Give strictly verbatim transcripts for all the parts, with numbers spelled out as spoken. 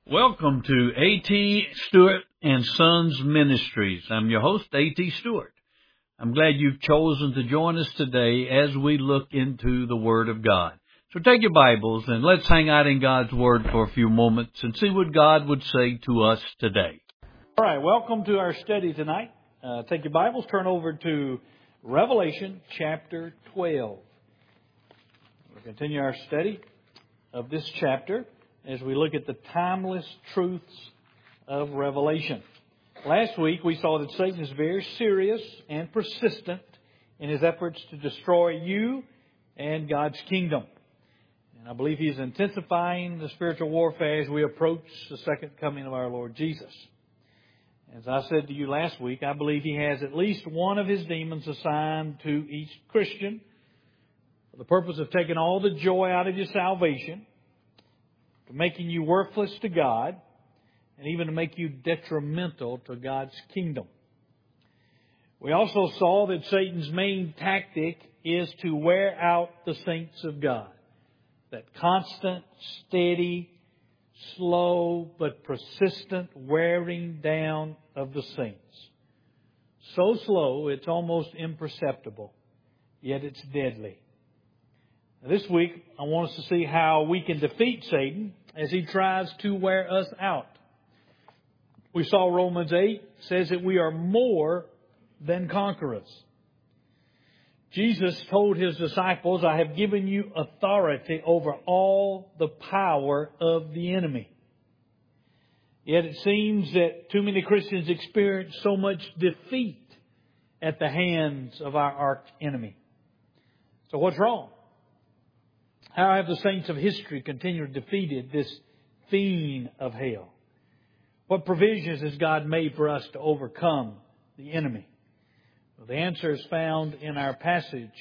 Welcome to A T. Stewart and Sons Ministries. I'm your host, A T. Stewart. I'm glad you've chosen to join us today as we look into the Word of God. So take your Bibles and let's hang out in God's Word for a few moments and see what God would say to us today. All right, welcome to our study tonight. Uh, take your Bibles, turn over to Revelation chapter twelve. We'll continue our study of this chapter as we look at the timeless truths of Revelation. Last week we saw that Satan is very serious and persistent in his efforts to destroy you and God's kingdom. And I believe he's intensifying the spiritual warfare as we approach the second coming of our Lord Jesus. As I said to you last week, I believe he has at least one of his demons assigned to each Christian for the purpose of taking all the joy out of your salvation, to making you worthless to God, and even to make you detrimental to God's kingdom. We also saw that Satan's main tactic is to wear out the saints of God. That constant, steady, slow, but persistent wearing down of the saints. So slow, it's almost imperceptible, yet it's deadly. Now, this week, I want us to see how we can defeat Satan as he tries to wear us out. We saw Romans eight says that we are more than conquerors. Jesus told his disciples, I have given you authority over all the power of the enemy. Yet it seems that too many Christians experience so much defeat at the hands of our arch enemy. So what's wrong? How have the saints of history continued defeated this fiend of hell? What provisions has God made for us to overcome the enemy? Well, the answer is found in our passage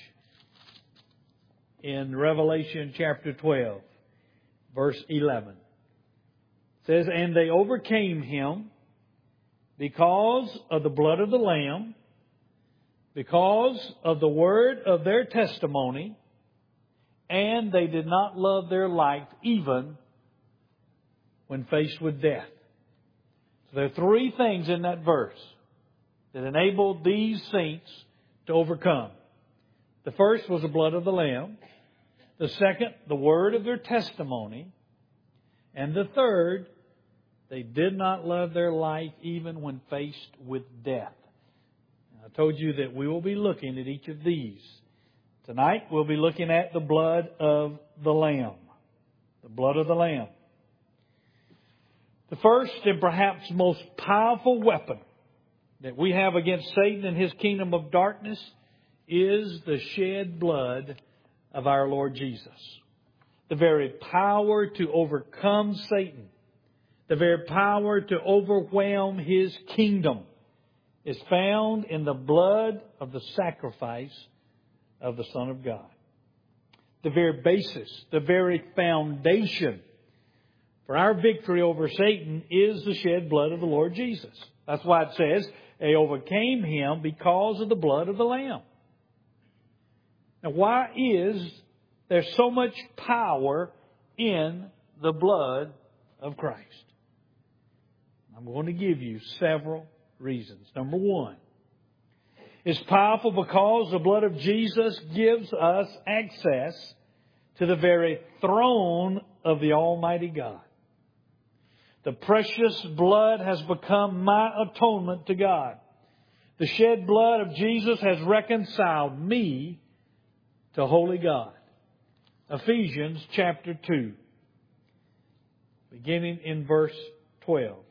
in Revelation chapter twelve, verse eleven. It says, and they overcame him because of the blood of the Lamb, because of the word of their testimony, and they did not love their life even when faced with death. So there are three things in that verse that enabled these saints to overcome. The first was the blood of the Lamb. The second, the word of their testimony. And the third, they did not love their life even when faced with death. And I told you that we will be looking at each of these. Tonight we'll be looking at the blood of the Lamb. The blood of the Lamb. The first and perhaps most powerful weapon that we have against Satan and his kingdom of darkness is the shed blood of our Lord Jesus. The very power to overcome Satan, the very power to overwhelm his kingdom is found in the blood of the sacrifice of the Son of God. The very basis, the very foundation for our victory over Satan is the shed blood of the Lord Jesus. That's why it says, they overcame him because of the blood of the Lamb. Now, why is there so much power in the blood of Christ? I'm going to give you several reasons. Number one, it's powerful because the blood of Jesus gives us access to the very throne of the Almighty God. The precious blood has become my atonement to God. The shed blood of Jesus has reconciled me to holy God. Ephesians chapter two, beginning in verse twelve.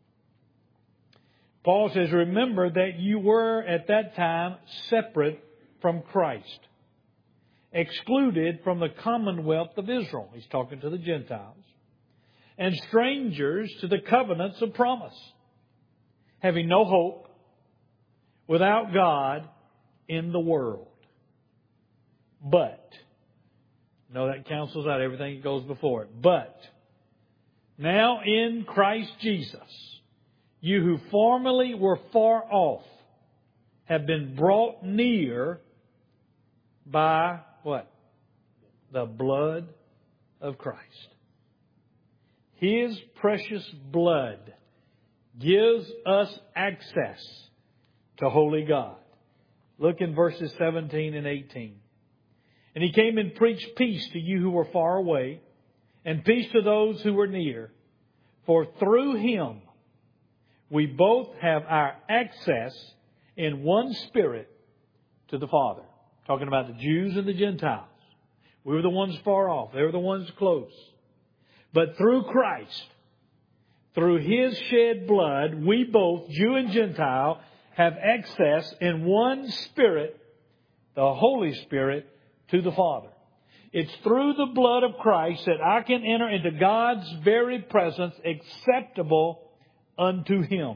Paul says, remember that you were at that time separate from Christ, excluded from the commonwealth of Israel. He's talking to the Gentiles. And strangers to the covenants of promise, having no hope, without God in the world. But, no, that cancels out everything that goes before it. But, now in Christ Jesus, you who formerly were far off have been brought near by what? The blood of Christ. His precious blood gives us access to holy God. Look in verses seventeen and eighteen. And He came and preached peace to you who were far away, and peace to those who were near. For through Him we both have our access in one Spirit to the Father. Talking about the Jews and the Gentiles. We were the ones far off. They were the ones close. But through Christ, through His shed blood, we both, Jew and Gentile, have access in one Spirit, the Holy Spirit, to the Father. It's through the blood of Christ that I can enter into God's very presence, acceptable unto Him.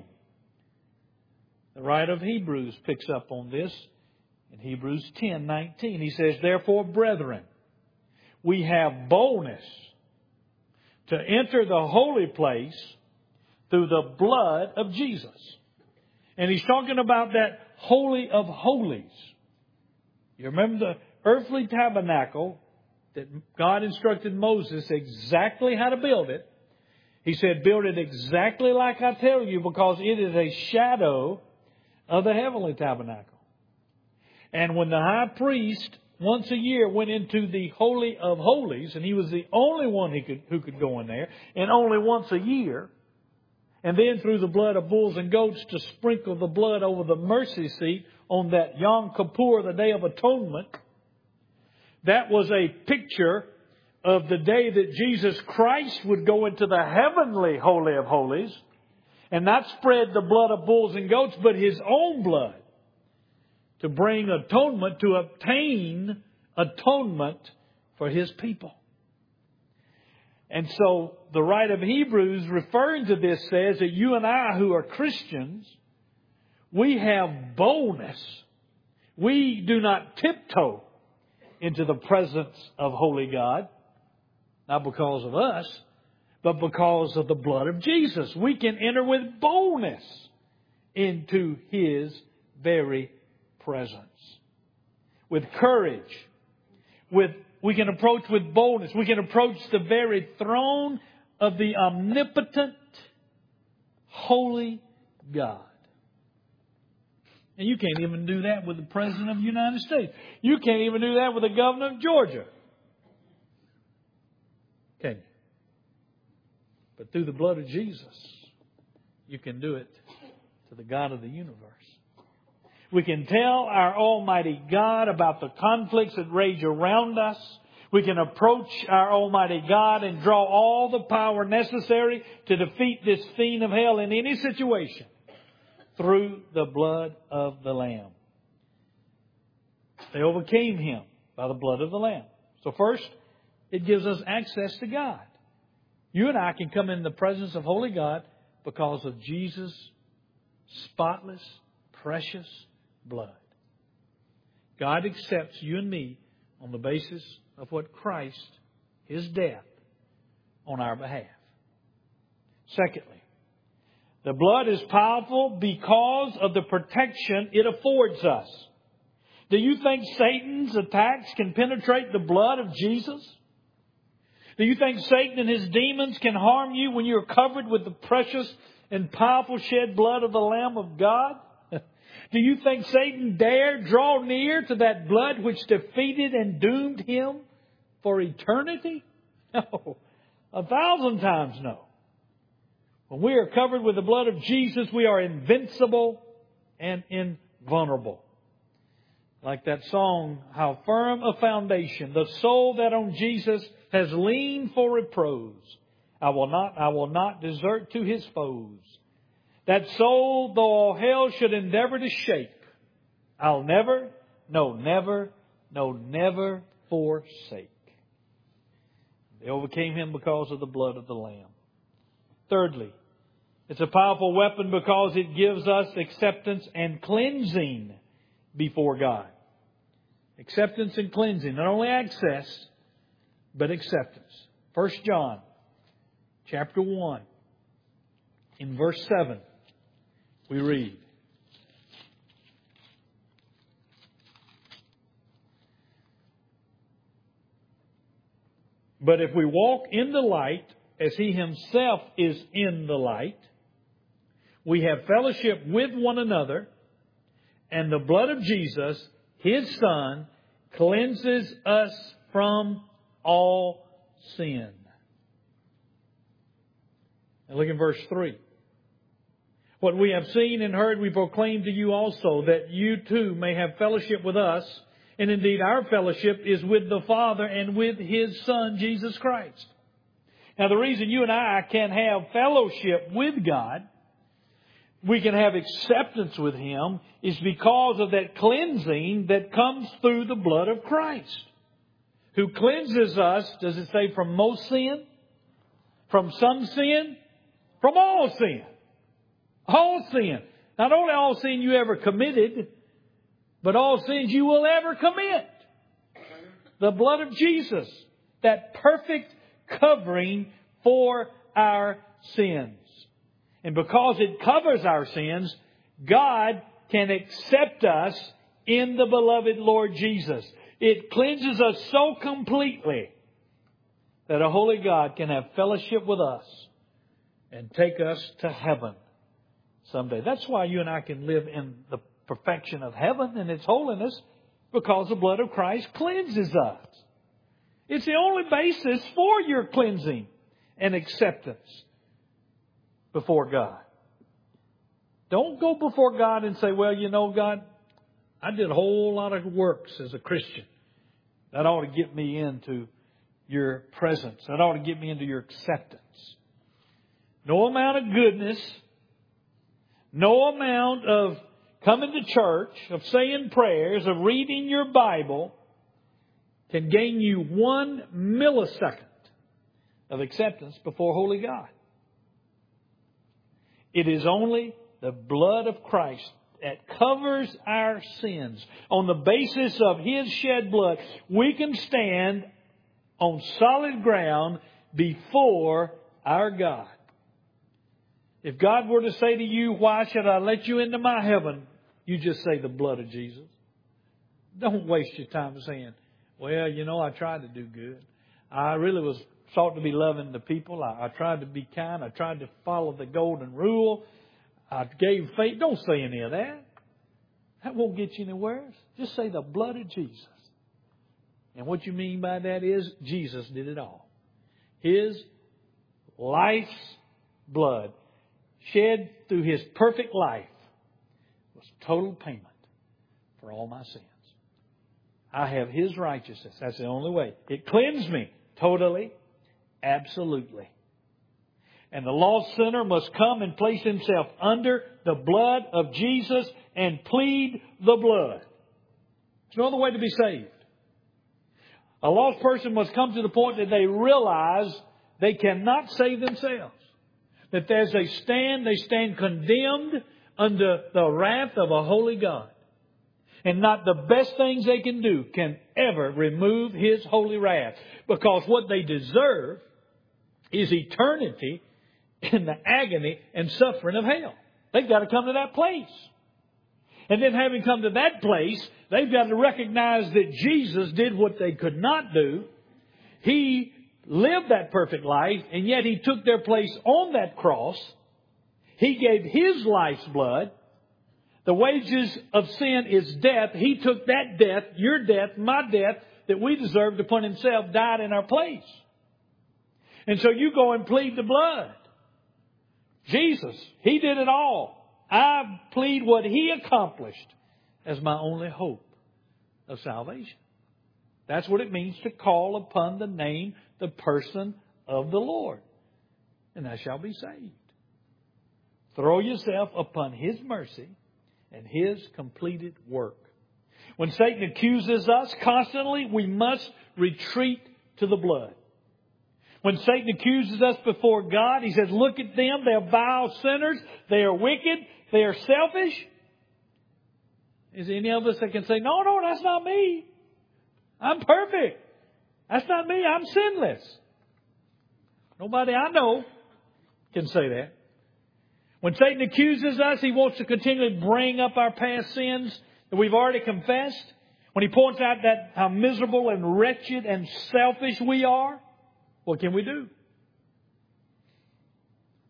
The writer of Hebrews picks up on this in Hebrews ten nineteen. He says, therefore, brethren, we have boldness to enter the holy place through the blood of Jesus. And he's talking about that holy of holies. You remember the earthly tabernacle that God instructed Moses exactly how to build it. He said, build it exactly like I tell you, because it is a shadow of the heavenly tabernacle. And when the high priest once a year went into the Holy of Holies, and he was the only one who could, who could go in there, and only once a year, and then through the blood of bulls and goats to sprinkle the blood over the mercy seat on that Yom Kippur, the Day of Atonement, that was a picture of the day that Jesus Christ would go into the heavenly Holy of Holies and not spread the blood of bulls and goats, but His own blood to bring atonement, to obtain atonement for His people. And so the writer of Hebrews, referring to this, says that you and I who are Christians, we have boldness. We do not tiptoe into the presence of holy God, not because of us, but because of the blood of Jesus. We can enter with boldness into His very presence. With courage. With, we can approach with boldness. We can approach the very throne of the omnipotent, holy God. And you can't even do that with the President of the United States. You can't even do that with the Governor of Georgia. Can you? But through the blood of Jesus, you can do it to the God of the universe. We can tell our Almighty God about the conflicts that rage around us. We can approach our Almighty God and draw all the power necessary to defeat this fiend of hell in any situation through the blood of the Lamb. They overcame Him by the blood of the Lamb. So first, it gives us access to God. You and I can come in the presence of holy God because of Jesus' spotless, precious blood. God accepts you and me on the basis of what Christ, His death, on our behalf. Secondly, the blood is powerful because of the protection it affords us. Do you think Satan's attacks can penetrate the blood of Jesus? Do you think Satan and his demons can harm you when you're covered with the precious and powerful shed blood of the Lamb of God? Do you think Satan dare draw near to that blood which defeated and doomed him for eternity? No. A thousand times no. When we are covered with the blood of Jesus, we are invincible and invulnerable. Like that song, how firm a foundation, the soul that on Jesus has leaned for repose. I will not, I will not desert to his foes. That soul, though all hell should endeavor to shake, I'll never, no, never, no, never forsake. They overcame him because of the blood of the Lamb. Thirdly, it's a powerful weapon because it gives us acceptance and cleansing before God. Acceptance and cleansing. Not only access, but acceptance. First John chapter one, in verse seven, we read, but if we walk in the light as He Himself is in the light, we have fellowship with one another, and the blood of Jesus, His Son, cleanses us from all sin. And look in verse three. What we have seen and heard we proclaim to you also, that you too may have fellowship with us. And indeed our fellowship is with the Father and with His Son, Jesus Christ. Now the reason you and I can have fellowship with God, we can have acceptance with Him, is because of that cleansing that comes through the blood of Christ, who cleanses us, does it say, from most sin? From some sin? From all sin. All sin. Not only all sin you ever committed, but all sins you will ever commit. The blood of Jesus, that perfect covering for our sins. And because it covers our sins, God can accept us in the beloved Lord Jesus. It cleanses us so completely that a holy God can have fellowship with us and take us to heaven someday. That's why you and I can live in the perfection of heaven and its holiness, because the blood of Christ cleanses us. It's the only basis for your cleansing and acceptance before God. Don't go before God and say, well, you know, God, I did a whole lot of works as a Christian. That ought to get me into your presence. That ought to get me into your acceptance. No amount of goodness, no amount of coming to church, of saying prayers, of reading your Bible can gain you one millisecond of acceptance before holy God. It is only the blood of Christ that covers our sins. On the basis of His shed blood, we can stand on solid ground before our God. If God were to say to you, why should I let you into my heaven? You just say the blood of Jesus. Don't waste your time saying, well, you know, I tried to do good. I really was sought to be loving the people. I, I tried to be kind. I tried to follow the golden rule. I gave faith. Don't say any of that. That won't get you anywhere. Just say the blood of Jesus. And what you mean by that is Jesus did it all. His life's blood, shed through His perfect life, was total payment for all my sins. I have His righteousness. That's the only way. It cleansed me totally, absolutely. And the lost sinner must come and place himself under the blood of Jesus and plead the blood. There's no other way to be saved. A lost person must come to the point that they realize they cannot save themselves. That as they stand, they stand condemned under the wrath of a holy God. And not the best things they can do can ever remove His holy wrath. Because what they deserve is eternity in the agony and suffering of hell. They've got to come to that place. And then having come to that place, they've got to recognize that Jesus did what they could not do. He lived that perfect life, and yet He took their place on that cross. He gave His life's blood. The wages of sin is death. He took that death, your death, my death, that we deserved upon Himself, died in our place. And so you go and plead the blood. Jesus, He did it all. I plead what He accomplished as my only hope of salvation. That's what it means to call upon the name, the person of the Lord. And thou shalt be saved. Throw yourself upon His mercy and His completed work. When Satan accuses us constantly, we must retreat to the blood. When Satan accuses us before God, he says, look at them, they're vile sinners, they are wicked, they are selfish. Is there any of us that can say, no, no, that's not me. I'm perfect. That's not me. I'm sinless. Nobody I know can say that. When Satan accuses us, he wants to continually bring up our past sins that we've already confessed. When he points out that how miserable and wretched and selfish we are, what can we do?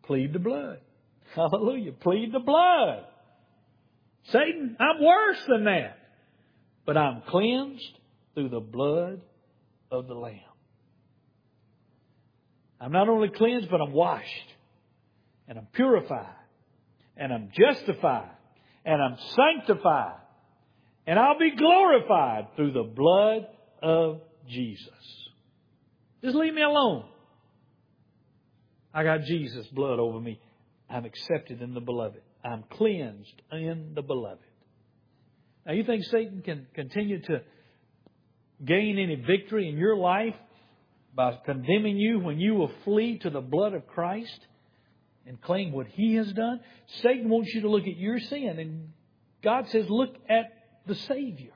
Plead the blood. Hallelujah. Plead the blood. Satan, I'm worse than that. But I'm cleansed through the blood of the Lamb. I'm not only cleansed, but I'm washed. And I'm purified. And I'm justified. And I'm sanctified. And I'll be glorified through the blood of Jesus. Just leave me alone. I got Jesus' blood over me. I'm accepted in the beloved. I'm cleansed in the beloved. Now you think Satan can continue to gain any victory in your life by condemning you when you will flee to the blood of Christ and claim what He has done? Satan wants you to look at your sin, and God says, look at the Savior.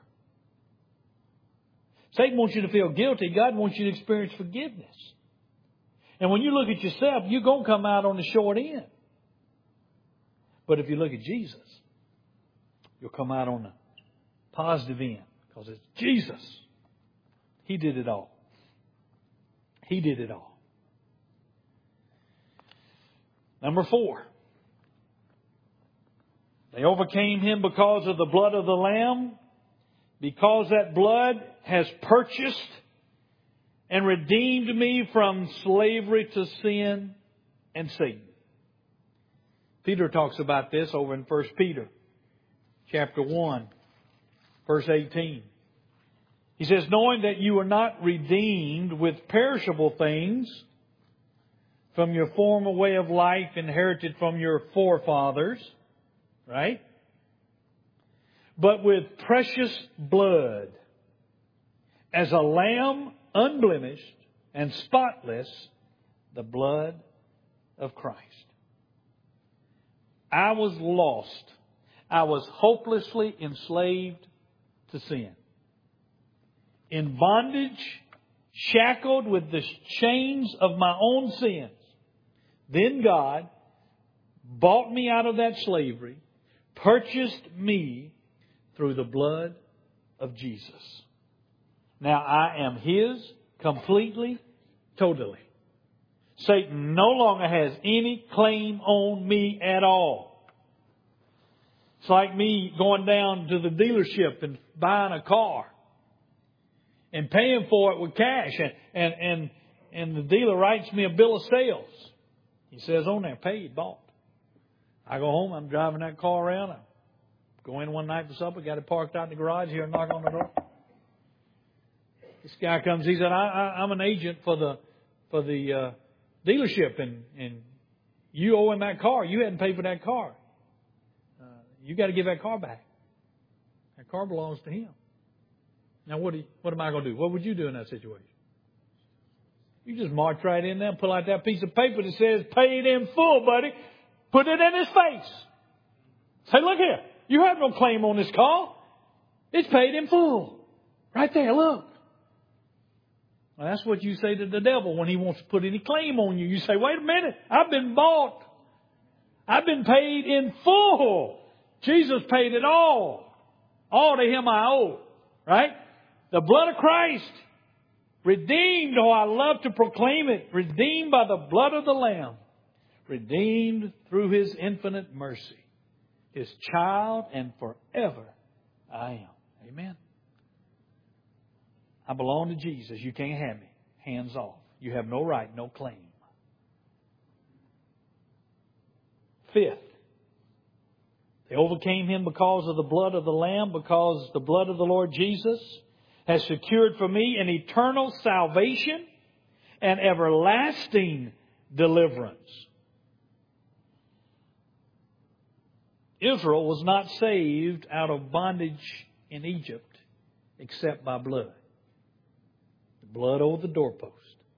Satan wants you to feel guilty. God wants you to experience forgiveness. And when you look at yourself, you're going to come out on the short end. But if you look at Jesus, you'll come out on the positive end. Because it's Jesus. He did it all. He did it all. Number four. They overcame Him because of the blood of the Lamb. Because that blood has purchased and redeemed me from slavery to sin and Satan. Peter talks about this over in First Peter chapter one, verse eighteen. He says, knowing that you are not redeemed with perishable things from your former way of life inherited from your forefathers, right? But with precious blood, as a lamb unblemished and spotless, the blood of Christ. I was lost. I was hopelessly enslaved to sin. In bondage, shackled with the chains of my own sins. Then God bought me out of that slavery, purchased me through the blood of Jesus. Now I am His completely, totally. Satan no longer has any claim on me at all. It's like me going down to the dealership and buying a car and paying for it with cash. And, and, and, and the dealer writes me a bill of sales. He says on there, paid, bought. I go home, I'm driving that car around. I go in one night for supper, got it parked out in the garage here and knock on the door. This guy comes, he said, I, I, I'm an agent for the for the uh, dealership, and, and you owe him that car. You hadn't paid for that car. Uh, you got to give that car back. That car belongs to him. Now, what, do you, what am I going to do? What would you do in that situation? You just march right in there and pull out that piece of paper that says, paid in full, buddy. Put it in his face. Say, look here. You have no claim on this car. It's paid in full. Right there, look. Well, that's what you say to the devil when he wants to put any claim on you. You say, wait a minute. I've been bought. I've been paid in full. Jesus paid it all. All to Him I owe. Right? The blood of Christ. Redeemed. Oh, I love to proclaim it. Redeemed by the blood of the Lamb. Redeemed through His infinite mercy. His child, and forever I am. Amen. I belong to Jesus. You can't have me. Hands off. You have no right, no claim. Fifth, they overcame Him because of the blood of the Lamb, because the blood of the Lord Jesus has secured for me an eternal salvation and everlasting deliverance. Israel was not saved out of bondage in Egypt except by blood. The blood over the doorpost.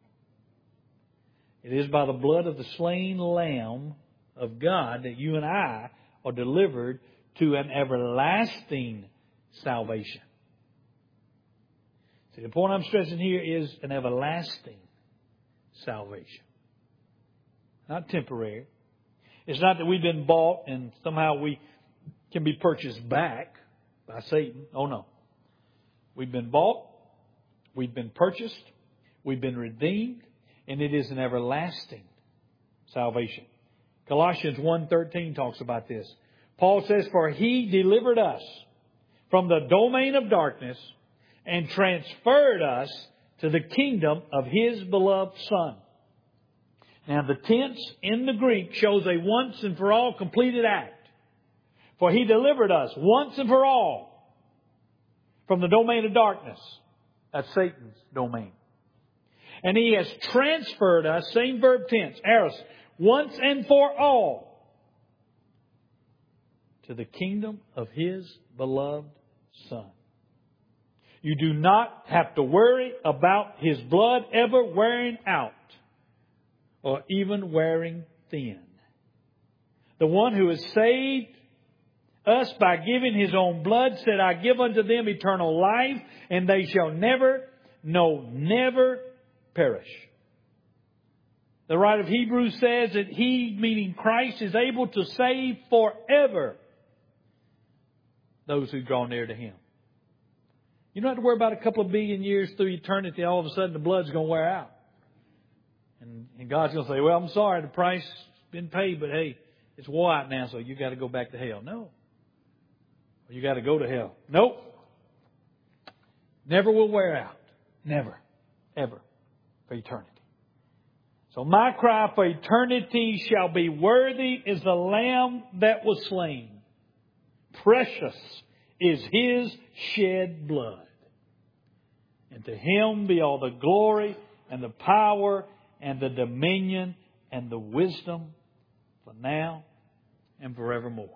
It is by the blood of the slain Lamb of God that you and I are delivered to an everlasting salvation. See, the point I'm stressing here is an everlasting salvation. Not temporary. It's not that we've been bought and somehow we can be purchased back by Satan. Oh no. We've been bought. We've been purchased. We've been redeemed. And it is an everlasting salvation. Colossians one thirteen talks about this. Paul says, "For He delivered us from the domain of darkness and transferred us to the kingdom of His beloved Son." Now the tense in the Greek shows a once and for all completed act. For He delivered us once and for all from the domain of darkness. That's Satan's domain. And He has transferred us, same verb tense, aorist, once and for all, to the kingdom of His beloved Son. You do not have to worry about His blood ever wearing out or even wearing thin. The one who has saved us by giving His own blood said, "I give unto them eternal life, and they shall never, no, never perish." The writer of Hebrews says that He, meaning Christ, is able to save forever those who draw near to Him. You don't have to worry about a couple of billion years through eternity. All of a sudden the blood's going to wear out. And, and God's going to say, "Well, I'm sorry, the price has been paid, but hey, it's wore out now, so you got to go back to hell." No. You got to go to hell. Nope. Never will wear out. Never. Ever. For eternity. So my cry for eternity shall be, "Worthy is the Lamb that was slain. Precious is His shed blood. And to Him be all the glory and the power and the dominion and the wisdom for now and forevermore."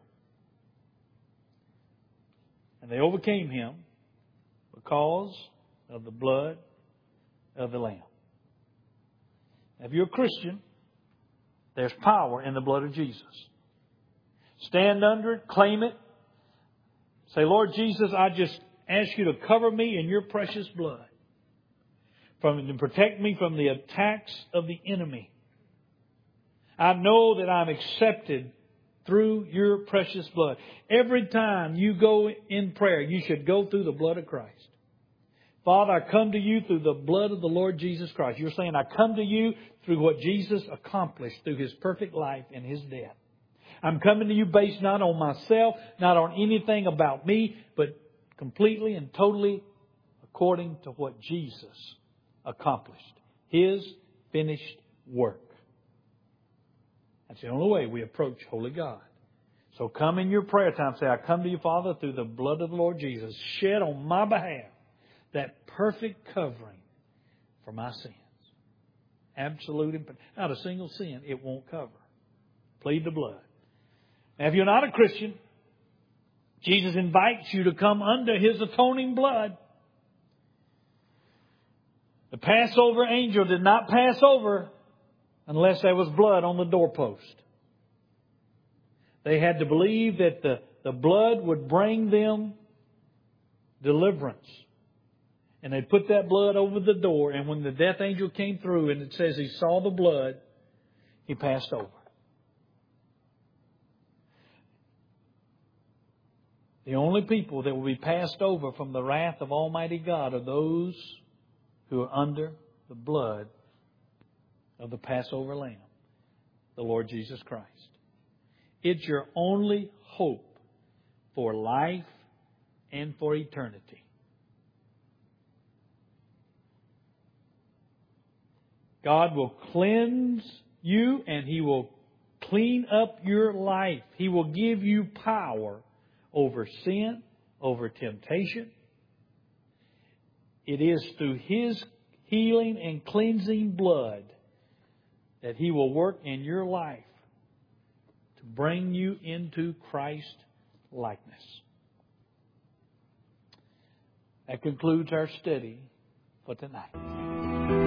And they overcame Him because of the blood of the Lamb. Now, if you're a Christian, there's power in the blood of Jesus. Stand under it, claim it. Say, "Lord Jesus, I just ask You to cover me in Your precious blood. From, and protect me from the attacks of the enemy. I know that I'm accepted through Your precious blood." Every time you go in prayer, you should go through the blood of Christ. "Father, I come to You through the blood of the Lord Jesus Christ." You're saying, "I come to You through what Jesus accomplished through His perfect life and His death. I'm coming to You based not on myself, not on anything about me, but completely and totally according to what Jesus accomplished. His finished work." That's the only way we approach holy God. So come in your prayer time. Say, "I come to You, Father, through the blood of the Lord Jesus, shed on my behalf, that perfect covering for my sins." Absolute, not a single sin it won't cover. Plead the blood. Now, if you're not a Christian, Jesus invites you to come under His atoning blood. The Passover angel did not pass over unless there was blood on the doorpost. They had to believe that the, the blood would bring them deliverance. And they put that blood over the door, and when the death angel came through and it says he saw the blood, he passed over. The only people that will be passed over from the wrath of Almighty God are those who are under the blood of the Passover Lamb, the Lord Jesus Christ. It's your only hope for life and for eternity. God will cleanse you and He will clean up your life. He will give you power over sin, over temptation. It is through His healing and cleansing blood that He will work in your life to bring you into Christ likeness. That concludes our study for tonight.